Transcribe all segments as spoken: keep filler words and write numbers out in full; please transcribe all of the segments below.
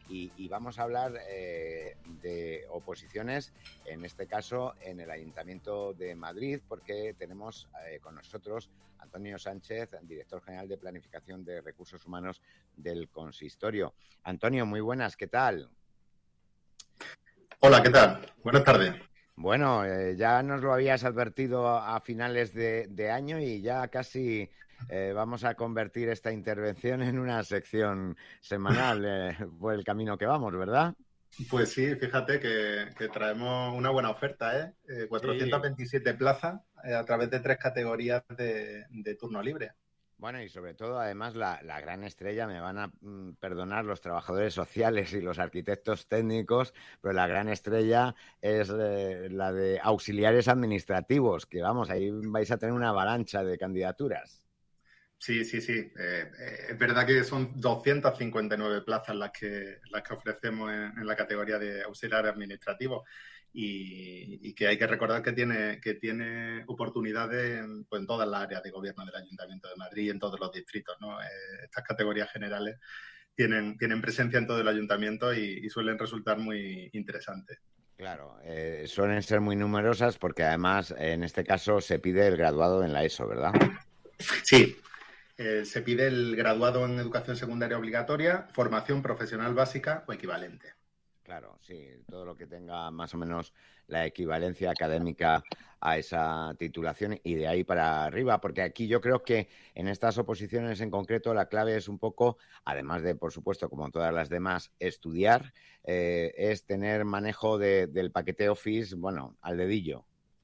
y, y vamos a hablar eh, de oposiciones, en este caso en el Ayuntamiento de Madrid, porque tenemos eh, con nosotros Antonio Sánchez, director general de Planificación de Recursos Humanos del Consistorio. Antonio, muy buenas, ¿qué tal? Hola, ¿qué tal? Buenas tardes. Bueno, eh, ya nos lo habías advertido a, a finales de, de año y ya casi eh, vamos a convertir esta intervención en una sección semanal eh, por el camino que vamos, ¿verdad? Pues sí, fíjate que, que traemos una buena oferta, ¿eh? eh cuatrocientas veintisiete sí. plazas eh, a través de tres categorías de, de turno libre. Bueno, y sobre todo, además, la, la gran estrella, me van a mm, perdonar los trabajadores sociales y los arquitectos técnicos, pero la gran estrella es eh, la de auxiliares administrativos, que vamos, ahí vais a tener una avalancha de candidaturas. Sí, sí, sí. Eh, eh, es verdad que son doscientas cincuenta y nueve plazas las que, las que ofrecemos en, en la categoría de auxiliar administrativo y, y que hay que recordar que tiene, que tiene oportunidades en, pues, en todas las áreas de gobierno del Ayuntamiento de Madrid y en todos los distritos, ¿no? Eh, estas categorías generales tienen, tienen presencia en todo el Ayuntamiento y, y suelen resultar muy interesantes. Claro, eh, suelen ser muy numerosas porque además en este caso se pide el graduado en la ESO, ¿verdad? Sí. Eh, se pide el graduado en educación secundaria obligatoria, formación profesional básica o equivalente. Claro, sí, todo lo que tenga más o menos la equivalencia académica a esa titulación y de ahí para arriba, porque aquí yo creo que en estas oposiciones en concreto la clave es un poco, además de, por supuesto, como todas las demás, estudiar, eh, es tener manejo de, del paquete Office, bueno, al dedillo.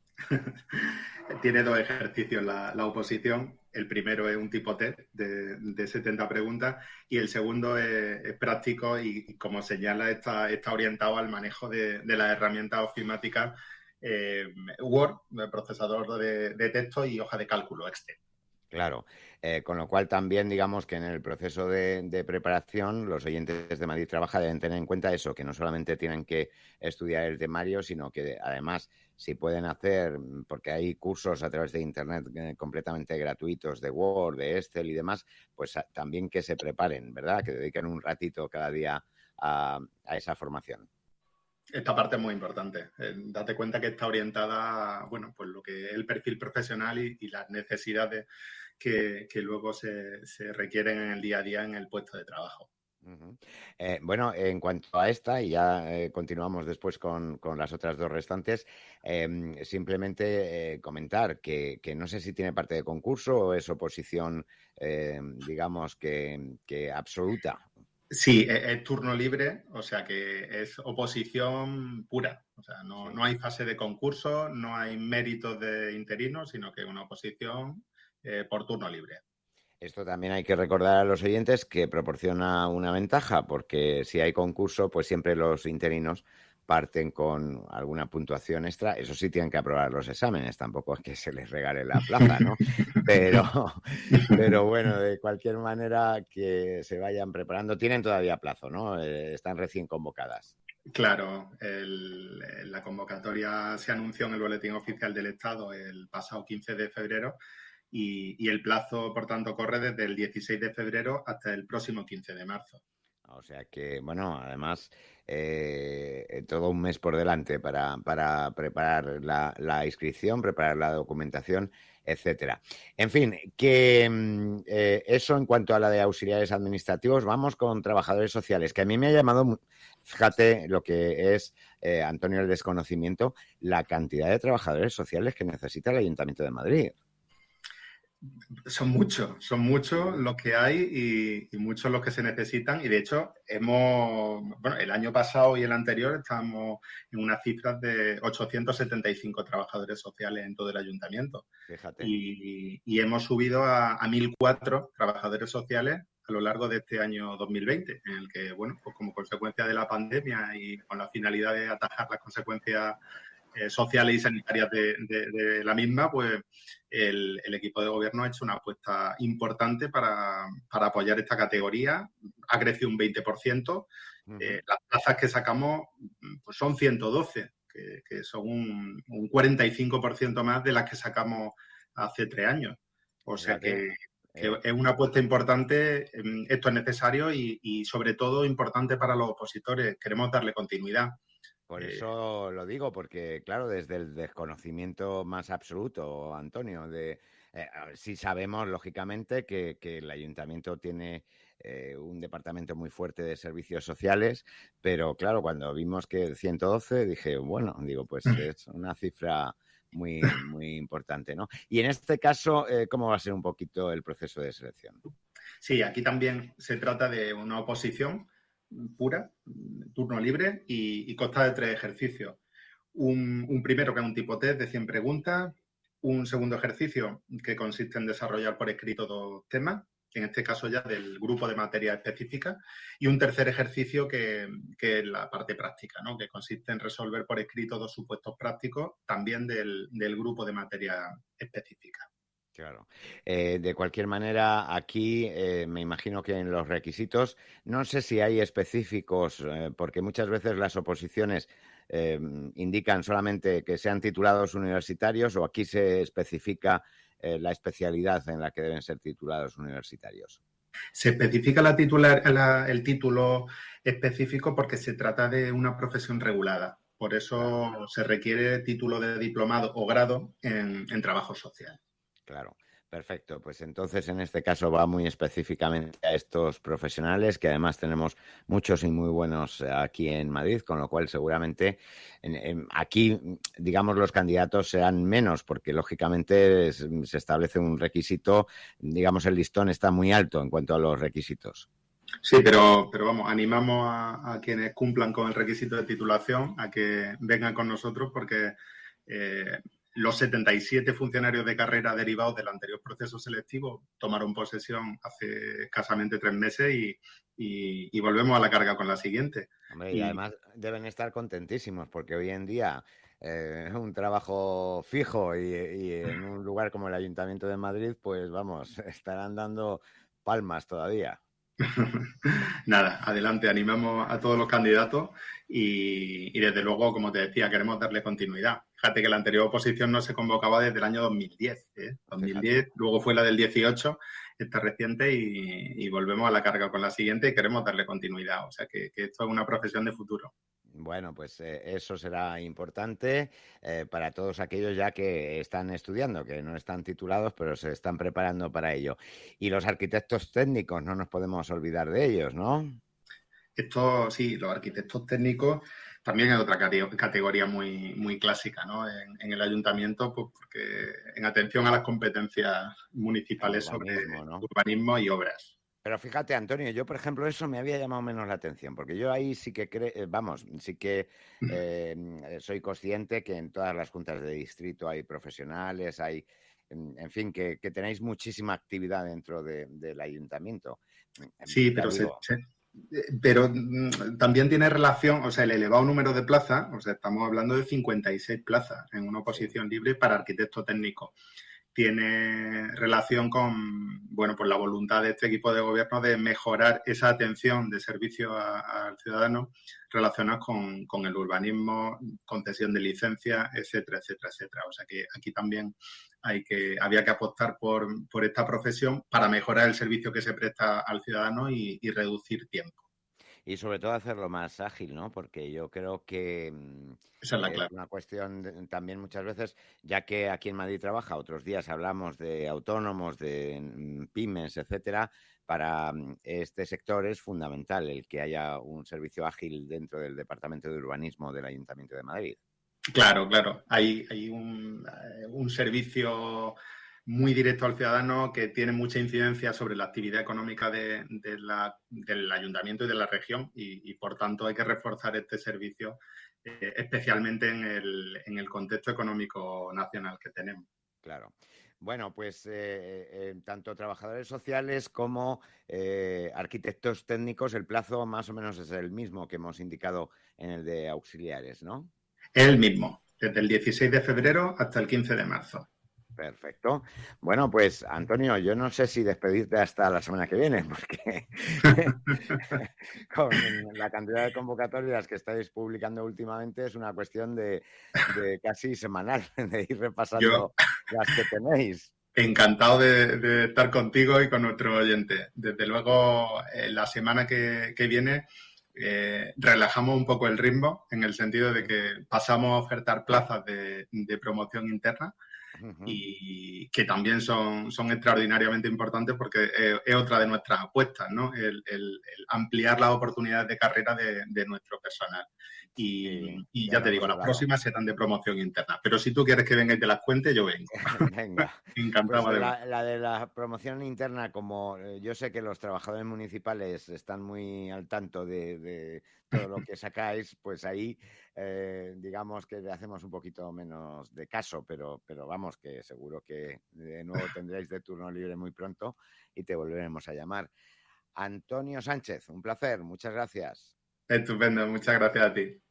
Tiene dos ejercicios la, la oposición. El primero es un tipo test de, de setenta preguntas y el segundo es, es práctico y, y, como señala, está, está orientado al manejo de, de las herramientas ofimáticas eh, Word, el procesador de, de texto y hoja de cálculo Excel. Claro, eh, con lo cual también digamos que en el proceso de, de preparación los oyentes de Madrid Trabaja deben tener en cuenta eso, que no solamente tienen que estudiar el temario, sino que además si pueden hacer, porque hay cursos a través de Internet eh, completamente gratuitos de Word, de Excel y demás, pues a, también que se preparen, ¿verdad? Que dediquen un ratito cada día a, a esa formación. Esta parte es muy importante. Eh, date cuenta que está orientada a, bueno, pues lo que es el perfil profesional y, y las necesidades que, que luego se, se requieren en el día a día en el puesto de trabajo. Uh-huh. Eh, bueno, en cuanto a esta, y ya eh, continuamos después con, con las otras dos restantes, eh, simplemente eh, comentar que, que no sé si tiene parte de concurso o es oposición, eh, digamos, que, que absoluta. Sí, es, es turno libre, o sea que es oposición pura. O sea, no, Sí. no hay fase de concurso, no hay méritos de interinos, sino que es una oposición eh, por turno libre. Esto también hay que recordar a los oyentes que proporciona una ventaja, porque si hay concurso, pues siempre los interinos parten con alguna puntuación extra. Eso sí, tienen que aprobar los exámenes, tampoco es que se les regale la plaza, ¿no? Pero, pero bueno, de cualquier manera que se vayan preparando. Tienen todavía plazo, ¿no? Eh, están recién convocadas. Claro, el, la convocatoria se anunció en el Boletín Oficial del Estado el pasado quince de febrero y, y el plazo, por tanto, corre desde el dieciséis de febrero hasta el próximo quince de marzo. O sea que, bueno, además, eh, todo un mes por delante para, para preparar la, la inscripción, preparar la documentación, etcétera. En fin, que eh, eso en cuanto a la de auxiliares administrativos. Vamos con trabajadores sociales, que a mí me ha llamado, fíjate lo que es, eh, Antonio, el desconocimiento, la cantidad de trabajadores sociales que necesita el Ayuntamiento de Madrid. Son muchos, son muchos los que hay y, y muchos los que se necesitan. Y de hecho, hemos, bueno, el año pasado y el anterior estábamos en unas cifras de ochocientos setenta y cinco trabajadores sociales en todo el ayuntamiento. Fíjate. Y, y hemos subido a, a mil cuatro trabajadores sociales a lo largo de este año dos mil veinte, en el que, bueno, pues como consecuencia de la pandemia y con la finalidad de atajar las consecuencias Eh, sociales y sanitarias de, de, de la misma, pues el, el equipo de gobierno ha hecho una apuesta importante para, para apoyar esta categoría. Ha crecido un veinte por ciento. Uh-huh. Eh, las plazas que sacamos pues son ciento doce, que, que son un, un cuarenta y cinco por ciento más de las que sacamos hace tres años. O sea Fíjate. que que es una apuesta importante. Esto es necesario y, y sobre todo importante para los opositores. Queremos darle continuidad. Por eso lo digo, porque claro, desde el desconocimiento más absoluto, Antonio, de eh, sí sabemos, lógicamente, que, que el ayuntamiento tiene eh, un departamento muy fuerte de servicios sociales, pero claro, cuando vimos que ciento doce, dije, bueno, digo, pues es una cifra muy, muy importante, ¿no? Y en este caso, eh, ¿cómo va a ser un poquito el proceso de selección? Sí, aquí también se trata de una oposición pura, turno libre, y, y consta de tres ejercicios. Un, un primero que es un tipo test de cien preguntas, un segundo ejercicio que consiste en desarrollar por escrito dos temas, en este caso ya del grupo de materia específica, y un tercer ejercicio que, que es la parte práctica, ¿no? Que consiste en resolver por escrito dos supuestos prácticos también del, del grupo de materia específica. Claro. Eh, de cualquier manera, aquí eh, me imagino que en los requisitos, no sé si hay específicos, eh, porque muchas veces las oposiciones eh, indican solamente que sean titulados universitarios, o aquí se especifica eh, la especialidad en la que deben ser titulados universitarios. Se especifica la titular, la, el título específico porque se trata de una profesión regulada. Por eso claro, se requiere título de diplomado o grado en, en trabajo social. Claro, perfecto. Pues entonces en este caso va muy específicamente a estos profesionales, que además tenemos muchos y muy buenos aquí en Madrid, con lo cual seguramente en, en, aquí, digamos, los candidatos serán menos, porque lógicamente es, se establece un requisito, digamos, el listón está muy alto en cuanto a los requisitos. Sí, pero, pero vamos, animamos a, a quienes cumplan con el requisito de titulación a que vengan con nosotros porque eh, los setenta y siete funcionarios de carrera derivados del anterior proceso selectivo tomaron posesión hace escasamente tres meses y, y, y volvemos a la carga con la siguiente. Hombre, y, y además deben estar contentísimos porque hoy en día eh, un trabajo fijo y, y en un lugar como el Ayuntamiento de Madrid, pues vamos, estarán dando palmas todavía. Nada, adelante, animamos a todos los candidatos y, y desde luego, como te decía, queremos darle continuidad. Fíjate que la anterior oposición no se convocaba desde el año dos mil diez, ¿eh? dos mil diez, luego fue la del dieciocho, esta reciente, y, y volvemos a la carga con la siguiente y queremos darle continuidad. O sea que, que esto es una profesión de futuro. Bueno, pues eh, eso será importante eh, para todos aquellos ya que están estudiando, que no están titulados, pero se están preparando para ello. Y los arquitectos técnicos, no nos podemos olvidar de ellos, ¿no? Esto, sí, los arquitectos técnicos también es otra categoría muy, muy clásica, ¿no? En, en el ayuntamiento, pues porque en atención a las competencias municipales urbanismo, sobre ¿no? urbanismo y obras. Pero fíjate, Antonio, yo, por ejemplo, eso me había llamado menos la atención, porque yo ahí sí que creo, vamos, sí que eh, soy consciente que en todas las juntas de distrito hay profesionales, hay, en, en fin, que, que tenéis muchísima actividad dentro de, del ayuntamiento. Sí, pero, se, se, pero también tiene relación, o sea, el elevado número de plazas, o sea, estamos hablando de cincuenta y seis plazas en una oposición sí. libre para arquitecto técnico. Tiene relación con, bueno, pues la voluntad de este equipo de gobierno de mejorar esa atención de servicio a, al ciudadano relacionada con, con el urbanismo, concesión de licencias, etcétera, etcétera, etcétera. O sea que aquí también hay que, había que apostar por, por esta profesión para mejorar el servicio que se presta al ciudadano y, y reducir tiempo. Y sobre todo hacerlo más ágil, ¿no? Porque yo creo que esa es la es clave. Una cuestión de, también muchas veces, ya que aquí en Madrid trabaja, otros días hablamos de autónomos, de pymes, etcétera, para este sector es fundamental el que haya un servicio ágil dentro del Departamento de Urbanismo del Ayuntamiento de Madrid. Claro, claro. Hay, hay un, un servicio muy directo al ciudadano que tiene mucha incidencia sobre la actividad económica de, de la, del ayuntamiento y de la región y, y, por tanto, hay que reforzar este servicio, eh, especialmente en el, en el contexto económico nacional que tenemos. Claro. Bueno, pues eh, eh, tanto trabajadores sociales como eh, arquitectos técnicos, el plazo más o menos es el mismo que hemos indicado en el de auxiliares, ¿no? Es el mismo, desde el dieciséis de febrero hasta el quince de marzo. Perfecto. Bueno, pues Antonio, yo no sé si despedirte hasta la semana que viene, porque con la cantidad de convocatorias que estáis publicando últimamente es una cuestión de, de casi semanal, de ir repasando yo... las que tenéis. Encantado de, de estar contigo y con nuestros oyentes. Desde luego, eh, la semana que, que viene eh, relajamos un poco el ritmo en el sentido de que pasamos a ofertar plazas de, de promoción interna y que también son, son extraordinariamente importantes porque es, es otra de nuestras apuestas, ¿no? El, el, el ampliar las oportunidades de carrera de, de nuestro personal. Y, sí, y ya, ya te digo, las próximas serán de promoción interna. Pero si tú quieres que venga y te las cuente, yo vengo. Venga. Encantado. Pues de la, la de la promoción interna, como eh, yo sé que los trabajadores municipales están muy al tanto de, de todo lo que sacáis, pues ahí eh, digamos que le hacemos un poquito menos de caso, pero, pero vamos, que seguro que de nuevo tendréis de turno libre muy pronto y te volveremos a llamar. Antonio Sánchez, un placer, muchas gracias. Estupendo, muchas gracias a ti.